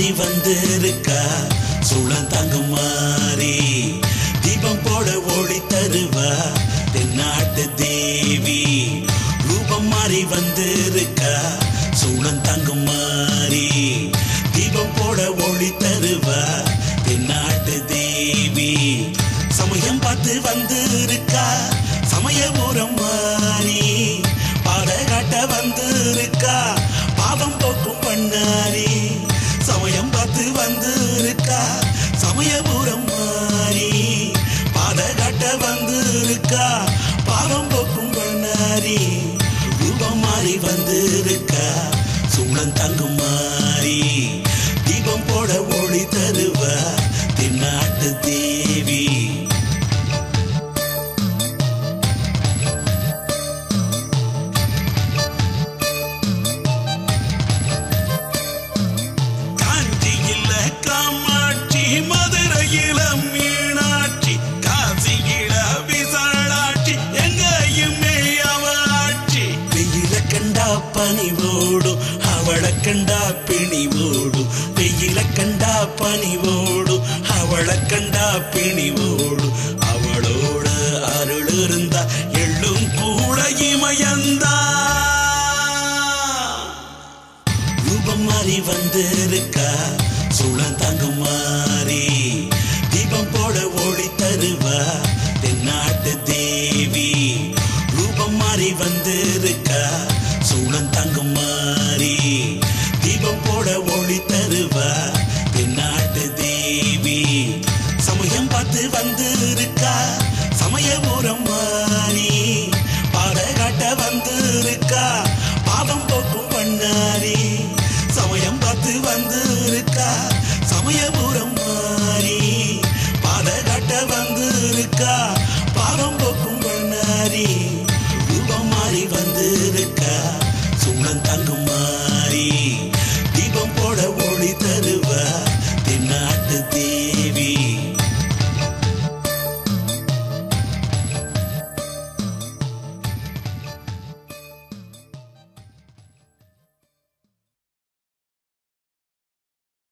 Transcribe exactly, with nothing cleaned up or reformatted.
மாறி வந்திருக்கா சூழந்தாங்கும் மாறி தீபம் போட ஒளி தருவா தென்னாட்டு தேவி ரூபம் மாறி வந்திருக்கா சூழந்தாங்கும் மாறி தீபம் போட ஒளி தருவா தென்னாட்டு தேவி சமயம் பார்த்து வந்திருக்கா சமயபுரம் மாறி பாடகாட்ட வந்திருக்கா பாவம் போக்கும் பண்ணாரி சமயம் பார்த்து வந்திருக்கா சமயபுரம் மாறி பாடகாட்ட வந்திருக்கா பாவம் போக்கும் பண்ணாரி ரூபம் மாறி வந்திருக்கா சூழன் தங்கும் மாறி தீபம் போட ஒளி தருவா தென்னாட்டு தேவி பனிவோடு அவளை கண்டா பிணிவோடு வெயில கண்டா பனிவோடு அவளை கண்டா பிணிவோடு அவளோட அருள் இருந்தா எள்ளும் கூட இமயந்தா ரூபம் மாறி வந்திருக்கா சூழந்தாங்கும் மாறி தீபம் போட ஒளி தருவா தென்னாட்டு தேவி ரூபம் மாறி வந்திருக்கா